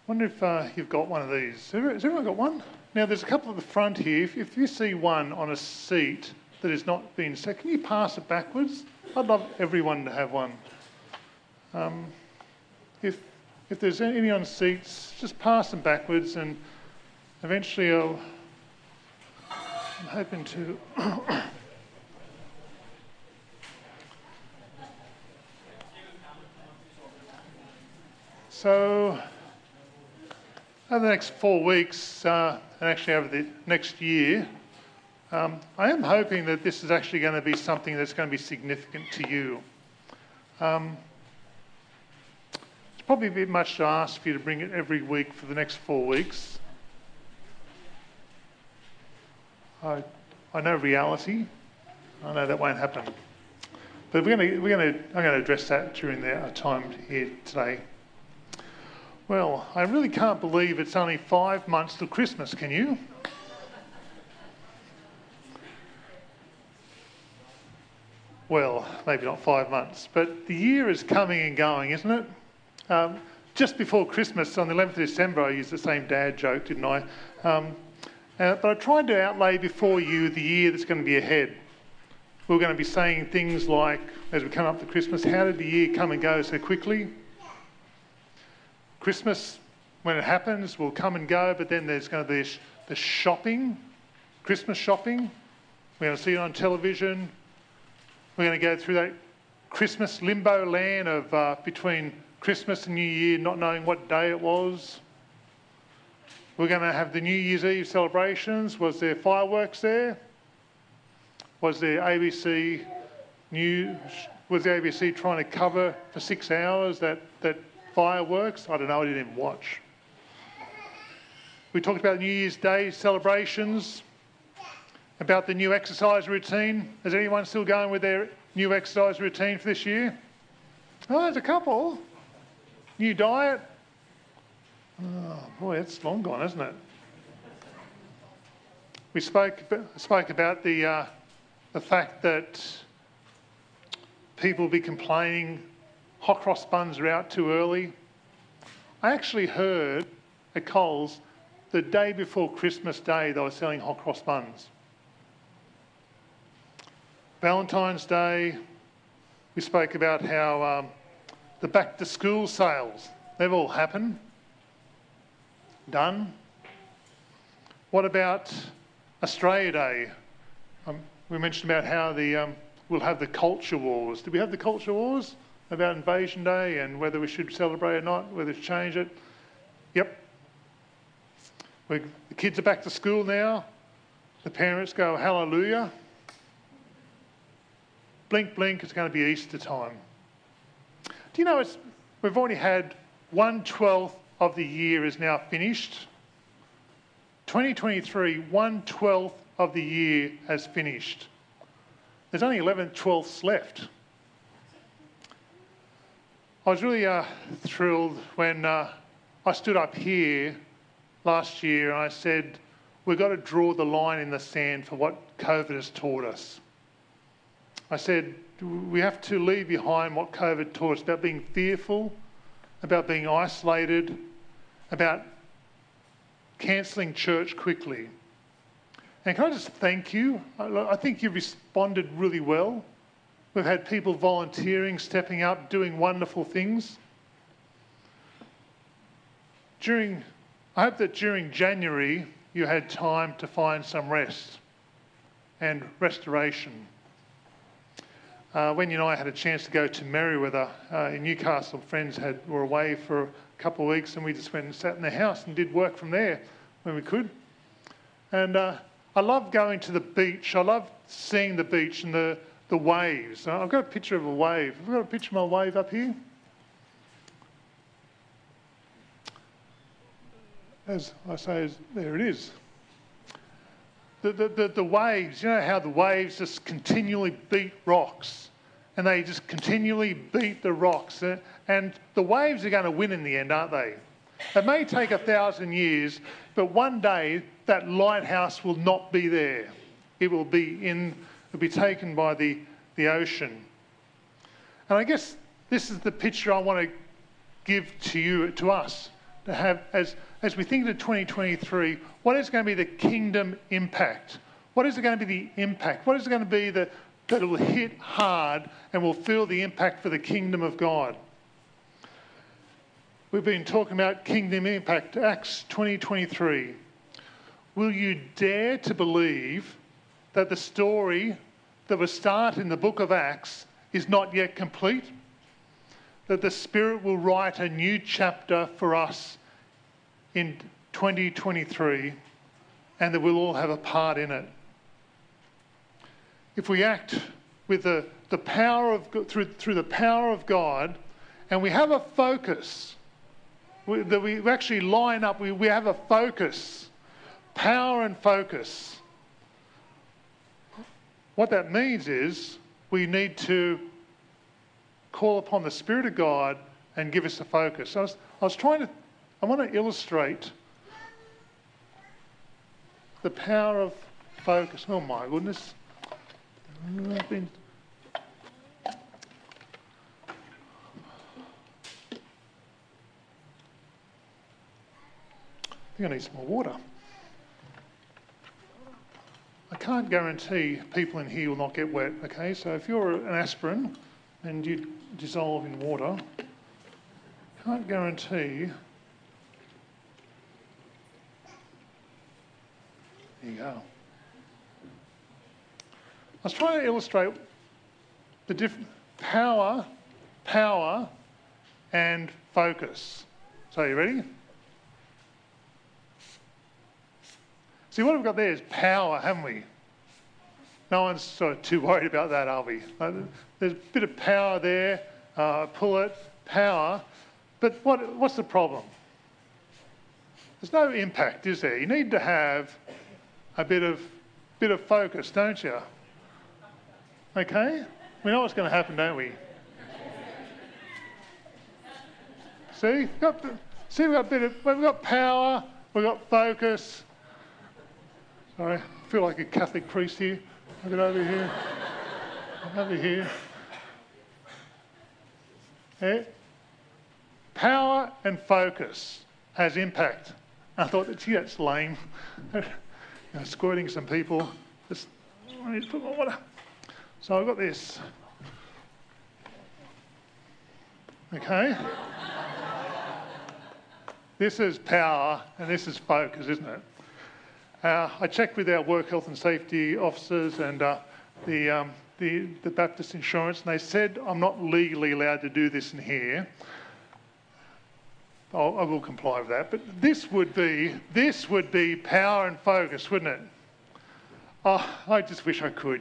Wonder if you've got one of these. Has everyone got one? Now, there's a couple at the front here. If you see one on a seat that is not being set, can you pass it backwards? I'd love everyone to have one. If there's any on seats, just pass them backwards, and eventually I'm hoping to... So, over the next 4 weeks, and actually over the next year, I am hoping that this is actually going to be something that's going to be significant to you. It's probably a bit much to ask for you to bring it every week for the next 4 weeks. I know reality. I know that won't happen. But I'm going to address that during our time here today. Well, I really can't believe it's only 5 months till Christmas, can you? Well, maybe not 5 months, but the year is coming and going, isn't it? Just before Christmas, on the 11th of December, I used the same dad joke, didn't I? But I tried to outlay before you the year that's going to be ahead. We're going to be saying things like, as we come up to Christmas, how did the year come and go so quickly? Christmas, when it happens, will come and go, but then there's going to be the shopping, Christmas shopping. We're going to see it on television. We're going to go through that Christmas limbo land of between Christmas and New Year, not knowing what day it was. We're going to have the New Year's Eve celebrations. Was there fireworks there? Was there ABC news? Was the ABC trying to cover for 6 hours that fireworks? I don't know, I didn't even watch. We talked about New Year's Day celebrations, about the new exercise routine. Is anyone still going with their new exercise routine for this year? Oh, there's a couple. New diet. Oh boy, that's long gone, isn't it? We spoke about the fact that people will be complaining hot cross buns are out too early. I actually heard at Coles the day before Christmas Day they were selling hot cross buns. Valentine's Day, we spoke about how the back to school sales, they've all happened, done. What about Australia Day? We mentioned about how we'll have the culture wars. Did we have the culture wars? About Invasion Day and whether we should celebrate or not, whether to change it. Yep. The kids are back to school now. The parents go, hallelujah. Blink, blink, it's going to be Easter time. Do you know we've already had 1/12 of the year is now finished. 2023, 1/12 of the year has finished. There's only 11/12ths left. I was really thrilled when I stood up here last year and I said, we've got to draw the line in the sand for what COVID has taught us. I said, we have to leave behind what COVID taught us about being fearful, about being isolated, about cancelling church quickly. And can I just thank you? I think you've responded really well. We've had people volunteering, stepping up, doing wonderful things. I hope that during January you had time to find some rest and restoration. When you and I had a chance to go to Merewether in Newcastle, friends were away for a couple of weeks and we just went and sat in the house and did work from there when we could. And I love going to the beach. I love seeing the beach and the waves. I've got a picture of a wave. Have I got a picture of my wave up here? As I say, there it is. The waves, you know how the waves just continually beat rocks and they just continually beat the rocks and the waves are going to win in the end, aren't they? It may take 1,000 years, but one day that lighthouse will not be there. It will be taken by the ocean. And I guess this is the picture I want to give to you, to us. to have, as we think of 2023, what is going to be the kingdom impact? What is going to be the impact? What is going to be that it will hit hard and will feel the impact for the kingdom of God? We've been talking about kingdom impact, Acts 20:23. Will you dare to believe that the story that was started in the book of Acts is not yet complete? That the Spirit will write a new chapter for us in 2023 and that we'll all have a part in it. If we act with the power of through the power of God and we have a focus, that we actually line up, we have a focus, power and focus. What that means is we need to call upon the Spirit of God and give us a focus. I want to illustrate the power of focus. Oh my goodness. I think I need some more water. I can't guarantee people in here will not get wet, okay? So if you're an aspirin and you dissolve in water, can't guarantee. There you go. I was trying to illustrate the different power and focus. So are you ready? See, what we've got there is power, haven't we? No one's sort of too worried about that, are we? There's a bit of power there, pull it, power. But what's the problem? There's no impact, is there? You need to have a bit of focus, don't you? Okay? We know what's going to happen, don't we? See? We've got power, we've got focus. Sorry, I feel like a Catholic priest here. Look at over here. Over here. Yeah. Power and focus has impact. I thought, gee, that's lame. Squirting some people. I need to put my water. So I've got this. Okay. This is power and this is focus, isn't it? I checked with our work health and safety officers and the Baptist Insurance, and they said I'm not legally allowed to do this in here. I will comply with that, but this would be power and focus, wouldn't it? Oh, I just wish I could,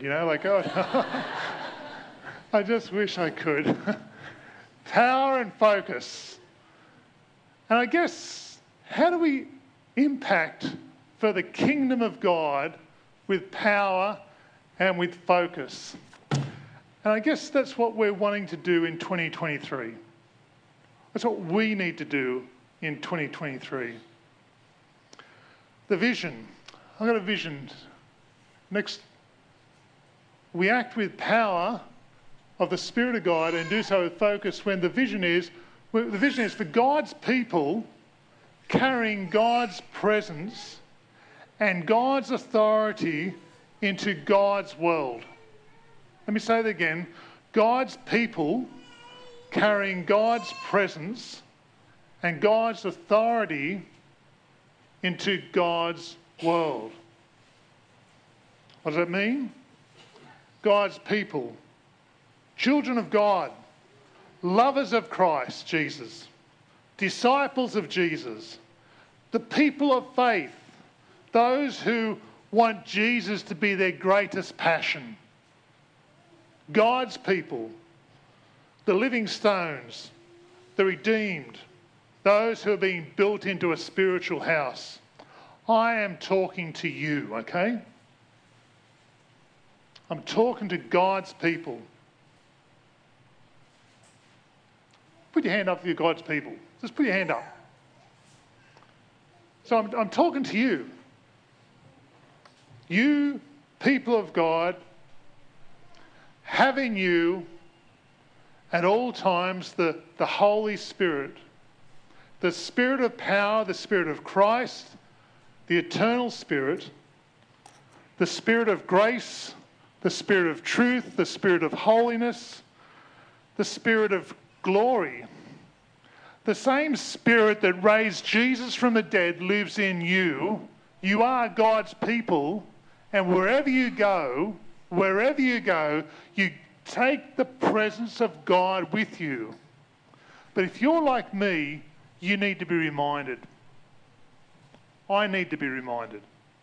I just wish I could. Power and focus. And I guess, how do we impact for the kingdom of God with power and with focus? And I guess that's what we're wanting to do in 2023. That's what we need to do in 2023. The vision. I've got a vision. Next, we act with power of the Spirit of God and do so with focus when the vision is for God's people carrying God's presence and God's authority into God's world. Let me say that again. God's people carrying God's presence and God's authority into God's world. What does that mean? God's people, children of God, lovers of Christ Jesus, disciples of Jesus, the people of faith, those who want Jesus to be their greatest passion. God's people, the living stones, the redeemed, those who are being built into a spiritual house. I am talking to you, okay? I'm talking to God's people. Put your hand up if you're God's people. Just put your hand up. So I'm talking to you. You, people of God, having you at all times the Holy Spirit, the Spirit of power, the Spirit of Christ, the eternal Spirit, the Spirit of grace, the Spirit of truth, the Spirit of holiness, the Spirit of glory. The same Spirit that raised Jesus from the dead lives in you. You are God's people, and wherever you go, you take the presence of God with you. But if you're like me, you need to be reminded. I need to be reminded.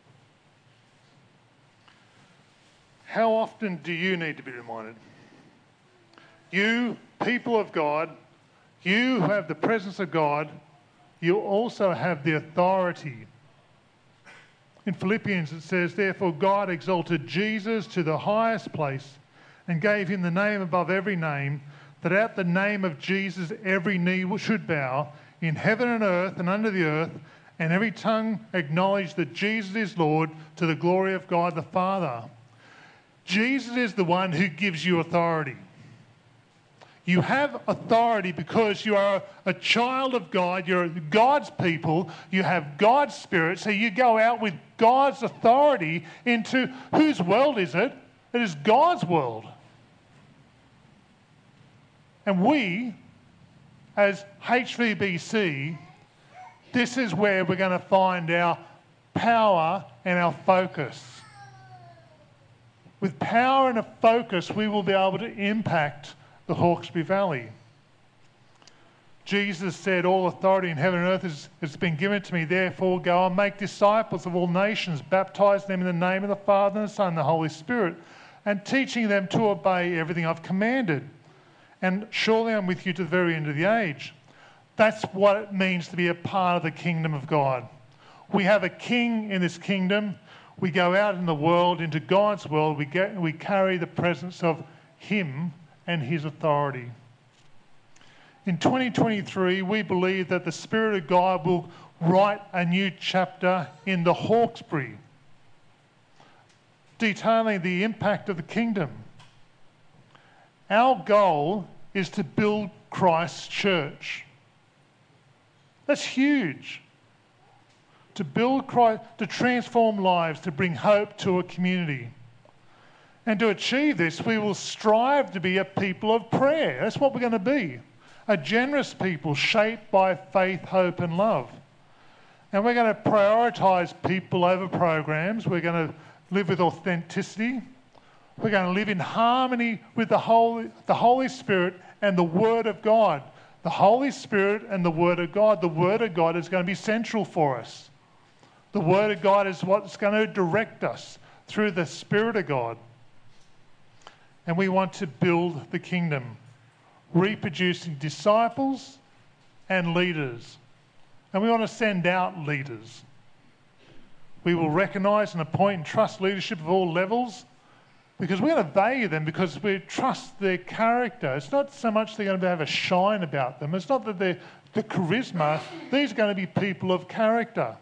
How often do you need to be reminded? You, people of God, you who have the presence of God, you also have the authority. In Philippians it says, therefore God exalted Jesus to the highest place and gave him the name above every name, that at the name of Jesus every knee should bow, in heaven and earth and under the earth, and every tongue acknowledge that Jesus is Lord, to the glory of God the Father. Jesus is the one who gives you authority. You have authority because you are a child of God, you're God's people, you have God's Spirit, so you go out with God's authority into whose world is it? It is God's world. And we, as HVBC, this is where we're going to find our power and our focus. With power and a focus, we will be able to impact the Hawkesbury Valley. Jesus said, all authority in heaven and earth has been given to me. Therefore, go and make disciples of all nations, baptize them in the name of the Father and the Son and the Holy Spirit, and teaching them to obey everything I've commanded. And surely I'm with you to the very end of the age. That's what it means to be a part of the kingdom of God. We have a king in this kingdom. We go out in the world, into God's world. We carry the presence of him and his authority. In 2023, we believe that the Spirit of God will write a new chapter in the Hawkesbury, detailing the impact of the kingdom. Our goal is to build Christ's church. That's huge. To build Christ, to transform lives, to bring hope to a community. And to achieve this, we will strive to be a people of prayer. That's what we're going to be. A generous people shaped by faith, hope and love. And we're going to prioritise people over programs. We're going to live with authenticity. We're going to live in harmony with the Holy Spirit and the Word of God. The Holy Spirit and the Word of God. The Word of God is going to be central for us. The Word of God is what's going to direct us through the Spirit of God. And we want to build the kingdom, reproducing disciples and leaders. And we want to send out leaders. We will recognise and appoint and trust leadership of all levels, because we're going to value them because we trust their character. It's not so much they're going to have a shine about them. It's not that they're the charisma. These are going to be people of character.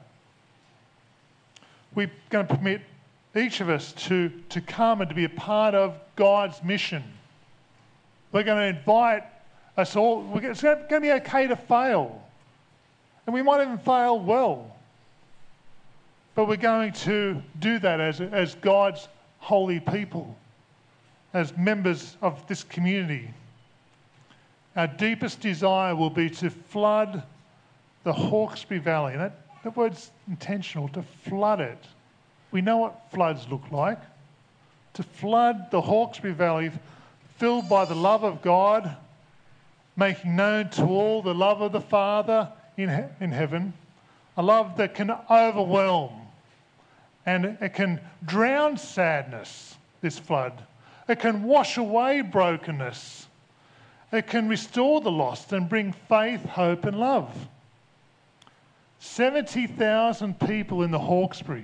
We're going to permit each of us to come and to be a part of God's mission. We're going to invite us all. It's going to be okay to fail. And we might even fail well. But we're going to do that as God's holy people, as members of this community. Our deepest desire will be to flood the Hawkesbury Valley. And that word's intentional, to flood it. We know what floods look like. To flood the Hawkesbury Valley, filled by the love of God, making known to all the love of the Father in heaven, a love that can overwhelm. And it can drown sadness, this flood. It can wash away brokenness. It can restore the lost and bring faith, hope and love. 70,000 people in the Hawkesbury.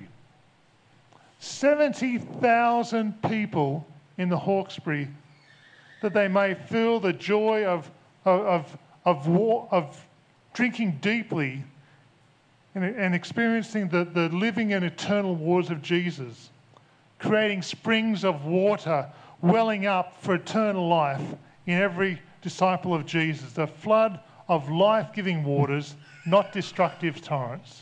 70,000 people in the Hawkesbury, that they may feel the joy of drinking deeply and experiencing the living and eternal waters of Jesus, creating springs of water welling up for eternal life in every disciple of Jesus. The flood of life-giving waters, not destructive torrents.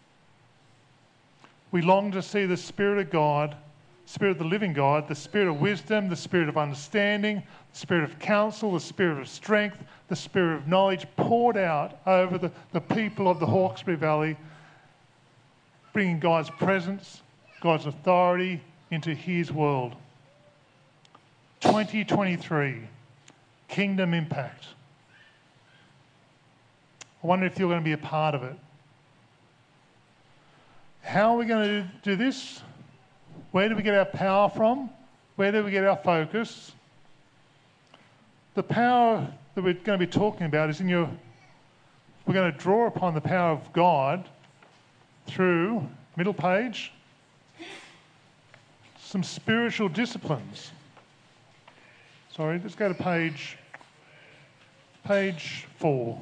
We long to see the Spirit of God, Spirit of the living God, the Spirit of wisdom, the Spirit of understanding, the Spirit of counsel, the Spirit of strength, the Spirit of knowledge poured out over the people of the Hawkesbury Valley, bringing God's presence, God's authority into his world. 2023, Kingdom Impact. I wonder if you're going to be a part of it. How are we going to do this? Where do we get our power from? Where do we get our focus? The power that we're going to be talking about is we're going to draw upon the power of God through, middle page, some spiritual disciplines. Sorry, let's go to page 4.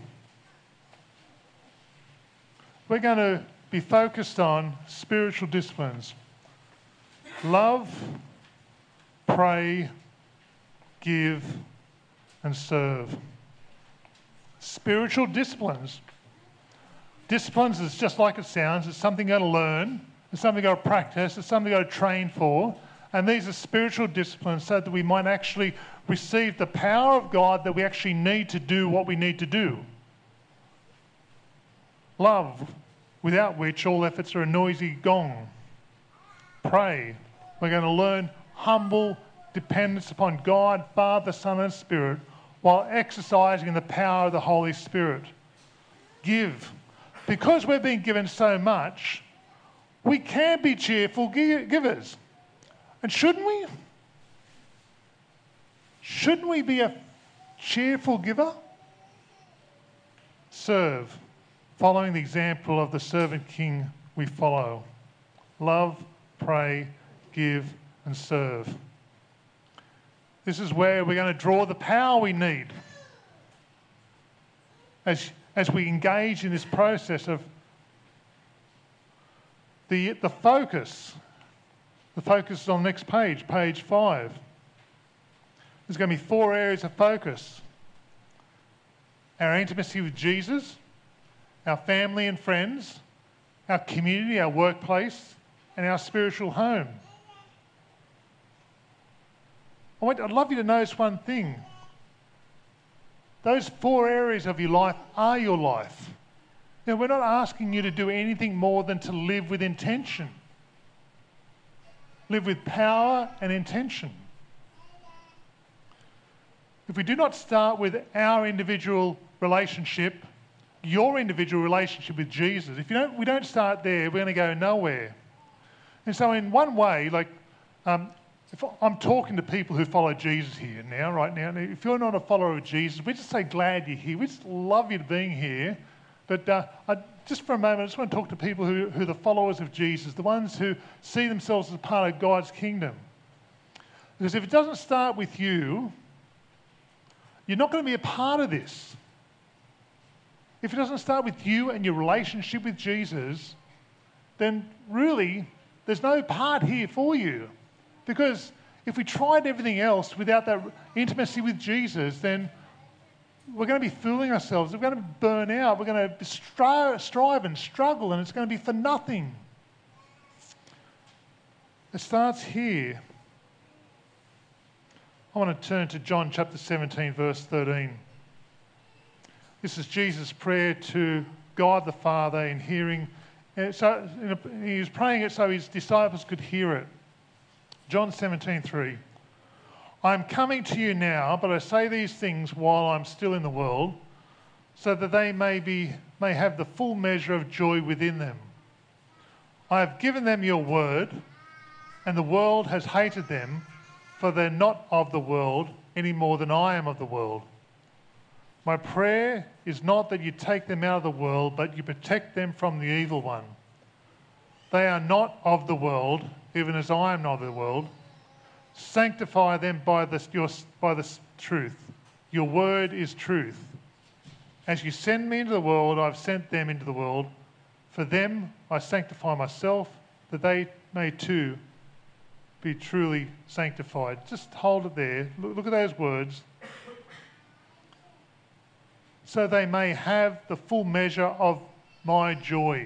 We're going to be focused on spiritual disciplines. Love, pray, give, and serve. Spiritual disciplines. Disciplines is just like it sounds. It's something you've got to learn. It's something you've got to practice. It's something you've got to train for. And these are spiritual disciplines so that we might actually receive the power of God that we actually need to do what we need to do. Love, without which all efforts are a noisy gong. Pray. We're going to learn humble dependence upon God, Father, Son, and Spirit, while exercising in the power of the Holy Spirit. Give. Because we're being given so much, we can be cheerful givers. And shouldn't we? Shouldn't we be a cheerful giver? Serve. Following the example of the servant king we follow. Love, pray, give, and serve. This is where we're going to draw the power we need as we engage in this process of the focus. The focus is on the next page, page 5. There's going to be 4 areas of focus. Our intimacy with Jesus, our family and friends, our community, our workplace, and our spiritual home. I'd love you to notice one thing. Those 4 areas of your life are your life. Now, we're not asking you to do anything more than to live with intention. Live with power and intention. If we do not start with our individual relationship, your individual relationship with Jesus, if we don't start there, we're going to go nowhere. And so in one way, if I'm talking to people who follow Jesus here right now, if you're not a follower of Jesus, we're just so glad you're here. We just love you being here. But just for a moment, I just want to talk to people who are the followers of Jesus, the ones who see themselves as part of God's kingdom. Because if it doesn't start with you, you're not going to be a part of this. If it doesn't start with you and your relationship with Jesus, then really there's no part here for you. Because if we tried everything else without that intimacy with Jesus, then we're going to be fooling ourselves. We're going to burn out. We're going to strive and struggle, and it's going to be for nothing. It starts here. I want to turn to John chapter 17, verse 13. This is Jesus' prayer to God the Father in hearing. So he was praying it so his disciples could hear it. John 17:3. I am coming to you now, but I say these things while I'm still in the world, so that they may have the full measure of joy within them. I have given them your word, and the world has hated them, for they're not of the world any more than I am of the world. My prayer is not that you take them out of the world, but you protect them from the evil one. They are not of the world, even as I am not of the world. Sanctify them by the truth. Your word is truth. As you send me into the world, I've sent them into the world. For them I sanctify myself, that they may too be truly sanctified. Just hold it there. Look at those words. so they may have the full measure of my joy.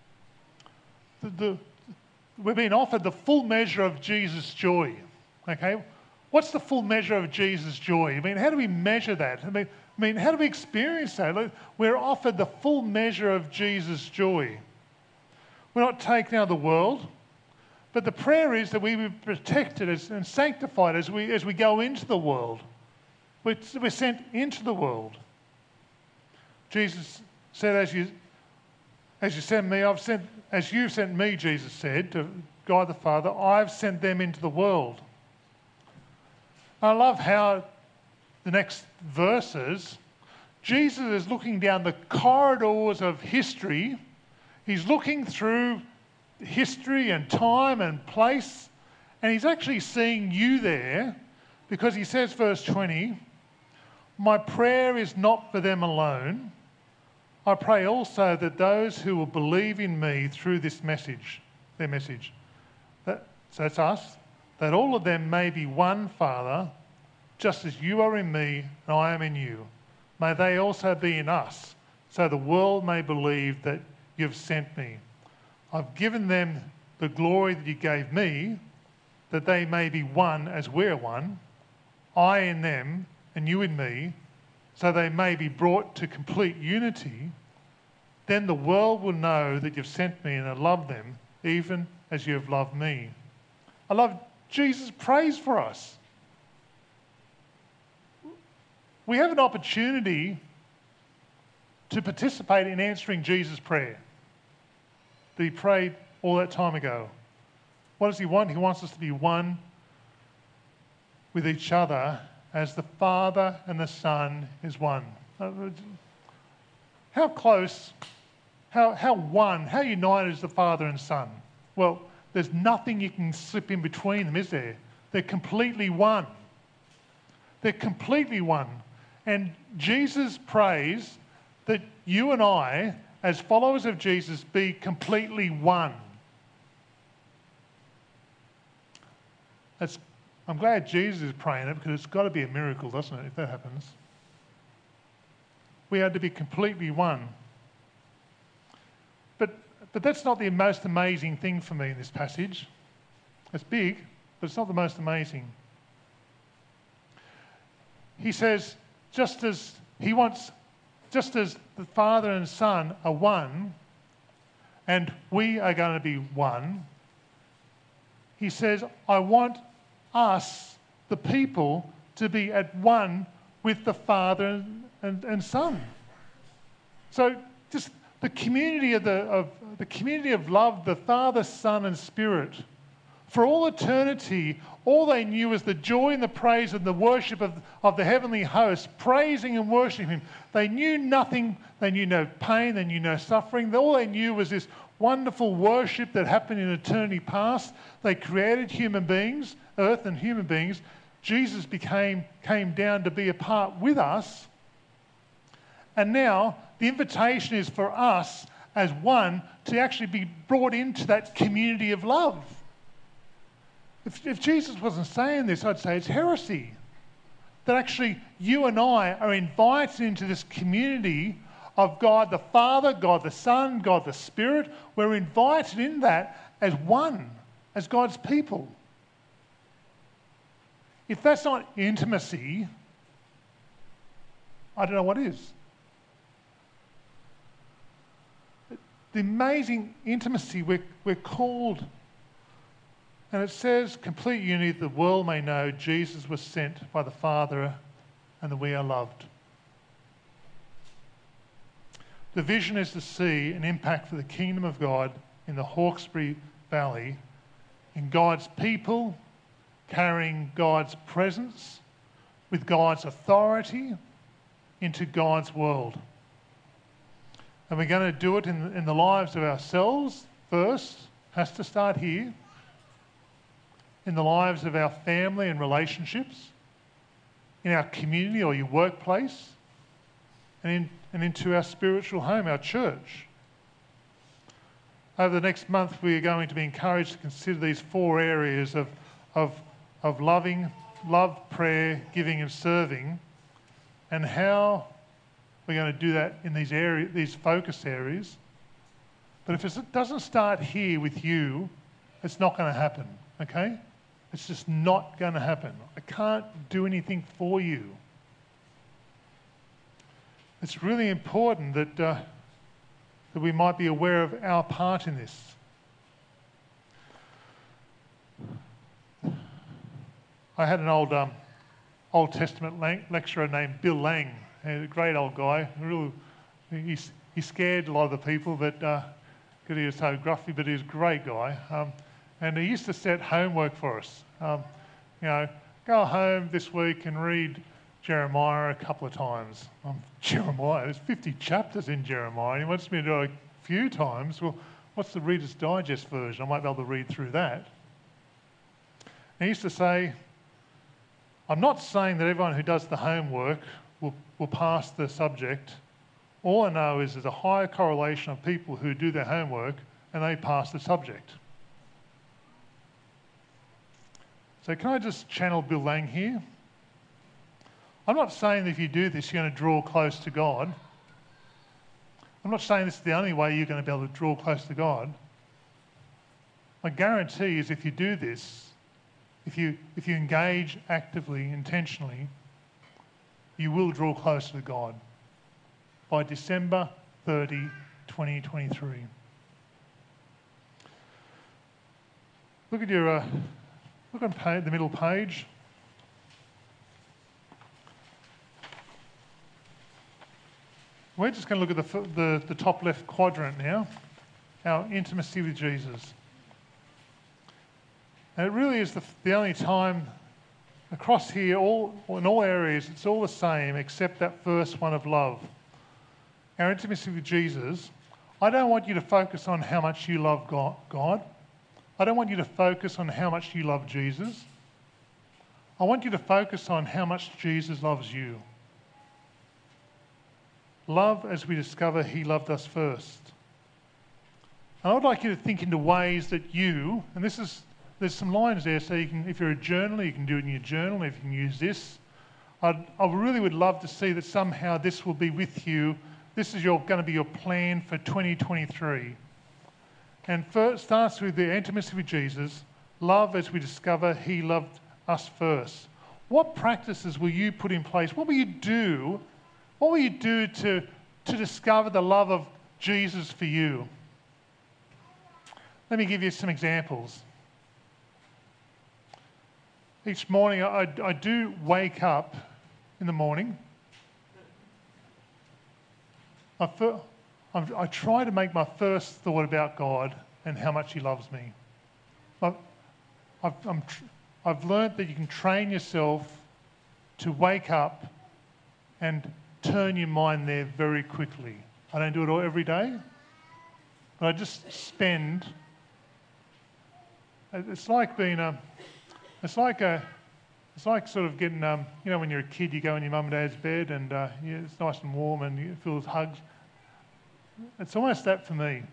We've been offered the full measure of Jesus' joy. Okay? What's the full measure of Jesus' joy? I mean, how do we measure that? I mean, how do we experience that? We're offered the full measure of Jesus' joy. We're not taken out of the world, but the prayer is that we be protected and sanctified as we go into the world. We're sent into the world. Jesus said, as you sent me, as you've sent me, Jesus said to God the Father, I've sent them into the world. I love how the next verses, Jesus is looking down the corridors of history. He's looking through history and time and place, and he's actually seeing you there, because he says, verse 20, my prayer is not for them alone. I pray also that those who will believe in me through this message, their message, so that's us, that all of them may be one, Father, just as you are in me and I am in you. May they also be in us, so the world may believe that you've sent me. I've given them the glory that you gave me, that they may be one as we're one, I in them and you in me, so they may be brought to complete unity. Then the world will know that you've sent me and I love them, even as you have loved me. I love Jesus' praise for us. We have an opportunity to participate in answering Jesus' prayer that he prayed all that time ago. What does he want? He wants us to be one with each other as the Father and the Son is one. How close, how one, how united is the Father and Son? Well, there's nothing you can slip in between them, is there? They're completely one. They're completely one. And Jesus prays that you and I, as followers of Jesus, be completely one. I'm glad Jesus is praying it, because it's got to be a miracle, doesn't it, if that happens? We are to be completely one. But that's not the most amazing thing for me in this passage. It's big, but it's not the most amazing. He says, just as the Father and Son are one, and we are going to be one, he says, I want us, the people, to be at one with the Father and Son. So just the community of the community of love, the Father, Son, and Spirit. For all eternity, all they knew was the joy and the praise and the worship of the heavenly host, praising and worshiping him. They knew nothing, they knew no pain, they knew no suffering. All they knew was this wonderful worship that happened in eternity past. They created human beings, earth and human beings. Jesus came down to be a part with us. And now the invitation is for us as one to actually be brought into that community of love. If Jesus wasn't saying this, I'd say it's heresy. That actually you and I are invited into this community of God the Father, God the Son, God the Spirit. We're invited in that as one, as God's people. If that's not intimacy, I don't know what is. The amazing intimacy we're called. And it says, complete unity, that the world may know Jesus was sent by the Father and that we are loved. The vision is to see an impact for the kingdom of God in the Hawkesbury Valley, in God's people, carrying God's presence with God's authority into God's world. And we're going to do it in the lives of ourselves first, has to start here, in the lives of our family and relationships, in our community or your workplace, and into our spiritual home, our church. Over the next month, we are going to be encouraged to consider these 4 areas of loving, love, prayer, giving and serving, and how we're going to do that in these focus areas. But if it doesn't start here with you, it's not going to happen, okay? It's just not going to happen. I can't do anything for you. It's really important that we might be aware of our part in this. I had an Old Testament lecturer named Bill Lang, a great old guy. He scared a lot of the people because he was so gruffy, but he was a great guy. And he used to set homework for us. Go home this week and read Jeremiah a couple of times. Jeremiah, there's 50 chapters in Jeremiah, and he wants me to do it a few times. Well, what's the Reader's Digest version? I might be able to read through that. And he used to say, I'm not saying that everyone who does the homework will pass the subject. All I know is there's a higher correlation of people who do their homework and they pass the subject. So can I just channel Bill Lang here? I'm not saying that if you do this, you're going to draw close to God. I'm not saying this is the only way you're going to be able to draw close to God. My guarantee is if you do this, if you engage actively, intentionally, you will draw closer to God by December 30, 2023. Look on the middle page. We're just going to look at the top left quadrant now, our intimacy with Jesus. And it really is the only time across here, in all areas, it's all the same except that first one of love. Our intimacy with Jesus. I don't want you to focus on how much you love God. I don't want you to focus on how much you love Jesus. I want you to focus on how much Jesus loves you. Love as we discover he loved us first. And I would like you to think into ways that and there's some lines there, so you can, if you're a journaler, you can do it in your journal, if you can use this. I really would love to see that somehow this will be with you. This is going to be your plan for 2023. And first starts with the intimacy with Jesus, love as we discover he loved us first. What practices will you put in place? What will you do? What will you do to discover the love of Jesus for you? Let me give you some examples. Each morning I do wake up in the morning. I try to make my first thought about God and how much he loves me. I've learnt that you can train yourself to wake up and turn your mind there very quickly. I don't do it all every day, but I just spend. It's like sort of getting, when you're a kid, you go in your mum and dad's bed and it's nice and warm and you feel hugs. It's almost that for me.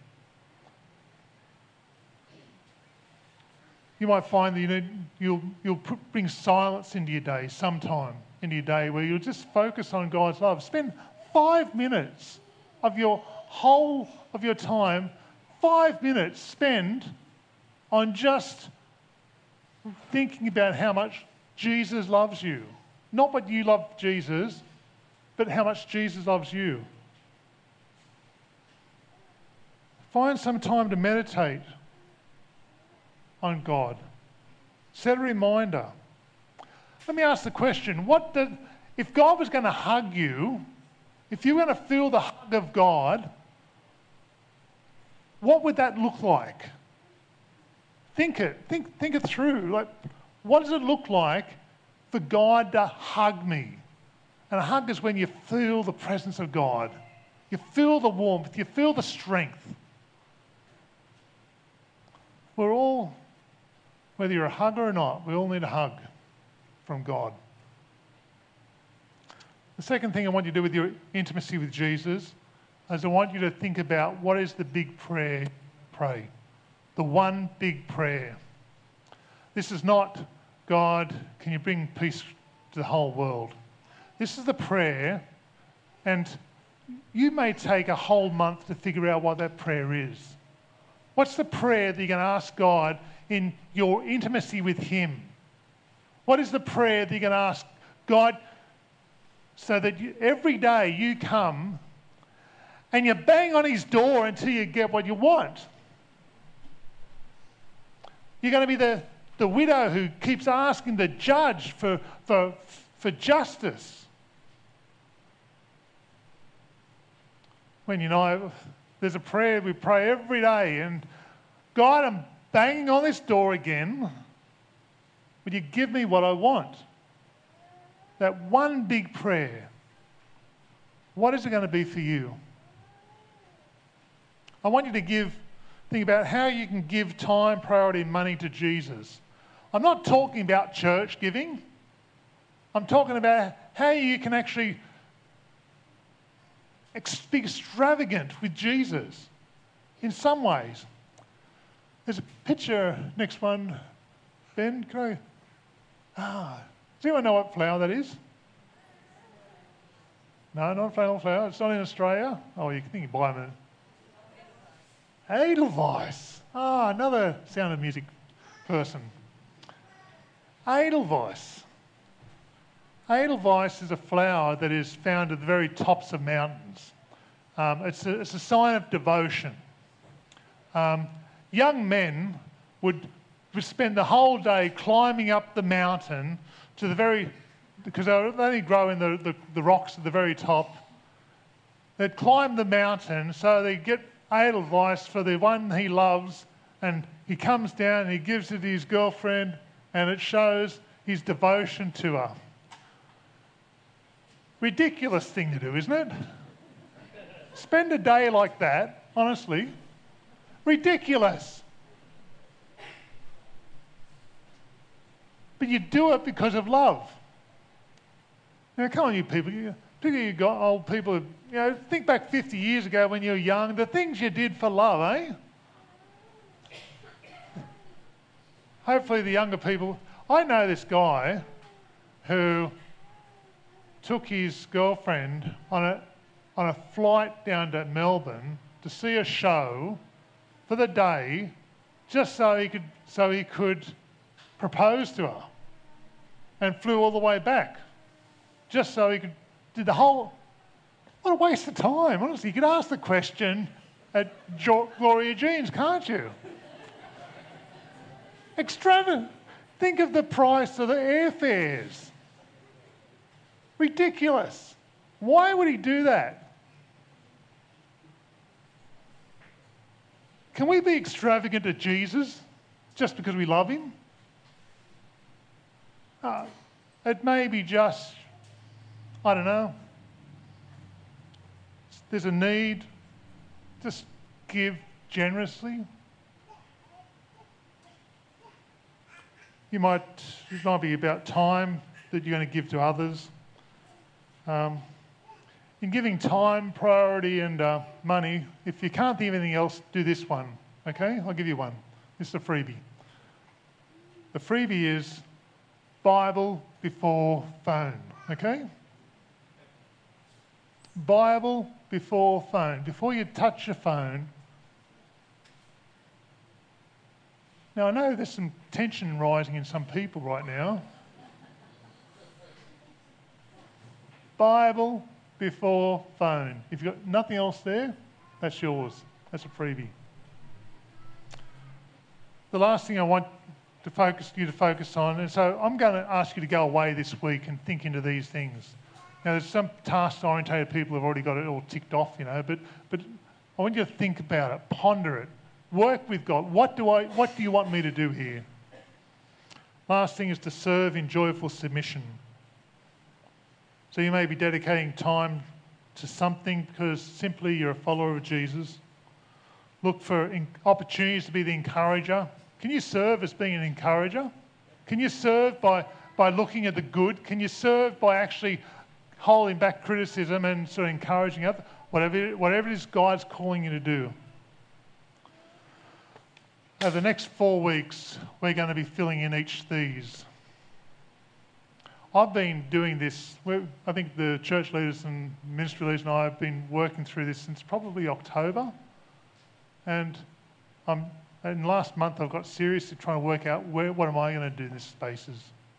You might find that you'll bring silence into your day sometime, into your day where you'll just focus on God's love. Spend 5 minutes of your time, 5 minutes spend on just thinking about how much Jesus loves you. Not what you love Jesus, but how much Jesus loves you. Find some time to meditate on God. Set a reminder. Let me ask the question, if God was going to hug you, if you were going to feel the hug of God, what would that look like? Think it through. Like, what does it look like for God to hug me? And a hug is when you feel the presence of God. You feel the warmth, you feel the strength. We're all, whether you're a hugger or not, we all need a hug from God. The second thing I want you to do with your intimacy with Jesus is I want you to think about what is the big prayer pray. The one big prayer. This is not, God, can you bring peace to the whole world? This is the prayer, and you may take a whole month to figure out what that prayer is. What's the prayer that you're going to ask God in your intimacy with Him? What is the prayer that you're going to ask God so that every day you come and you bang on His door until you get what you want? You're going to be the widow who keeps asking the judge for justice. When there's a prayer we pray every day, and God, I'm banging on this door again. Would you give me what I want? That one big prayer. What is it going to be for you? I want you to think about how you can give time, priority, and money to Jesus. I'm not talking about church giving. I'm talking about how you can actually be extravagant with Jesus in some ways. There's a picture, next one. Ben, can does anyone know what flower that is? No, not a flower. It's not in Australia. Oh, you can buy them. Edelweiss. Another Sound of Music person. Edelweiss. Edelweiss is a flower that is found at the very tops of mountains. It's a sign of devotion. Young men would spend the whole day climbing up the mountain to because they only grow in the rocks at the very top. They'd climb the mountain so they get Edelweiss for the one he loves, and he comes down and he gives it to his girlfriend, and it shows his devotion to her. Ridiculous thing to do, isn't it? Spend a day like that, honestly. Ridiculous. But you do it because of love. Now, come on, you people. Particularly you got old people, think back 50 years ago when you were young, the things you did for love, eh? Hopefully the younger people. I know this guy who took his girlfriend on a flight down to Melbourne to see a show for the day, just so he could propose to her, and flew all the way back, just so he could do the whole. What a waste of time, honestly. You could ask the question at Gloria Jean's, can't you? Extravagant. Think of the price of the airfares. Ridiculous. Why would he do that? Can we be extravagant to Jesus just because we love him? It may be just, I don't know, there's a need, just give generously. It might be about time that you're going to give to others. In giving time, priority, and money, if you can't think of anything else, do this one. Okay? I'll give you one. This is a freebie. The freebie is Bible before phone. Okay? Bible before phone. Before you touch your phone. Now, I know there's some tension rising in some people right now. Bible before phone. If you've got nothing else there, that's yours. That's a freebie. The last thing I want you to focus on, and so I'm going to ask you to go away this week and think into these things. Now, there's some task-orientated people who've already got it all ticked off, but I want you to think about it, ponder it, work with God. What do you want me to do here? Last thing is to serve in joyful submission. So you may be dedicating time to something because simply you're a follower of Jesus. Look for opportunities to be the encourager. Can you serve as being an encourager? Can you serve by looking at the good? Can you serve by actually holding back criticism and sort of encouraging others? Whatever it is God's calling you to do. Over the next 4 weeks, we're going to be filling in each of these. I've been doing this, I think the church leaders and ministry leaders and I have been working through this since probably October. And in last month I've got seriously trying to work out what am I going to do in these spaces.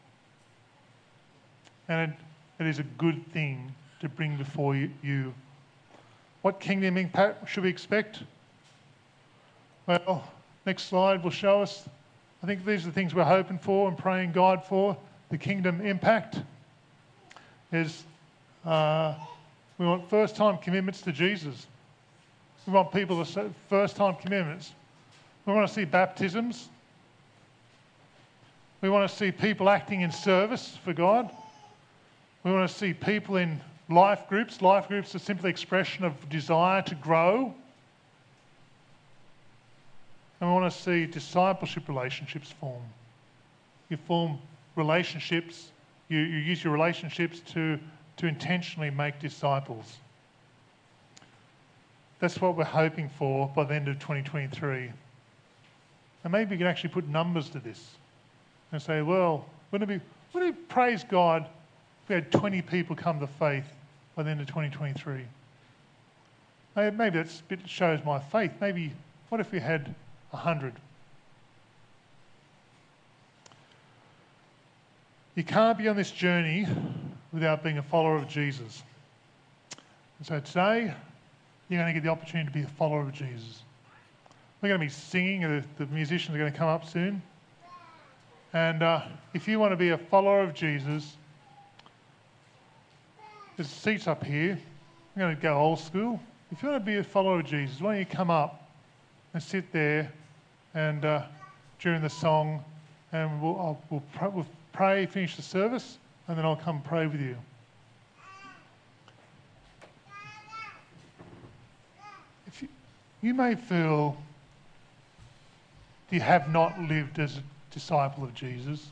And it is a good thing to bring before you. What kingdom impact should we expect? Well, next slide will show us. I think these are the things we're hoping for and praying God for. The kingdom impact is we want first-time commitments to Jesus. We want people to say first-time commitments. We want to see baptisms. We want to see people acting in service for God. We want to see people in life groups. Life groups are simply expression of desire to grow. And we want to see discipleship relationships form. You form relationships, you use your relationships to intentionally make disciples. That's what we're hoping for by the end of 2023. And maybe we can actually put numbers to this and say, well, wouldn't it praise God if we had 20 people come to faith by the end of 2023? Maybe that shows my faith. Maybe, what if we had 100? You can't be on this journey without being a follower of Jesus. And so today, you're going to get the opportunity to be a follower of Jesus. We're going to be singing, the musicians are going to come up soon. And if you want to be a follower of Jesus, there's seats up here. I'm going to go old school. If you want to be a follower of Jesus, why don't you come up and sit there and during the song, and we'll pray, finish the service, and then I'll come pray with you. If you may feel you have not lived as a disciple of Jesus,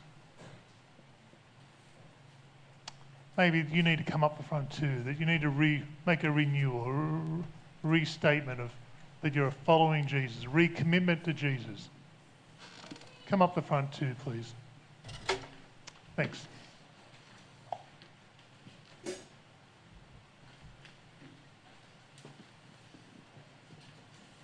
maybe you need to come up the front too, that you need to make a renewal, a restatement of that you're following Jesus, recommitment to Jesus. Come up the front too, please. Thanks.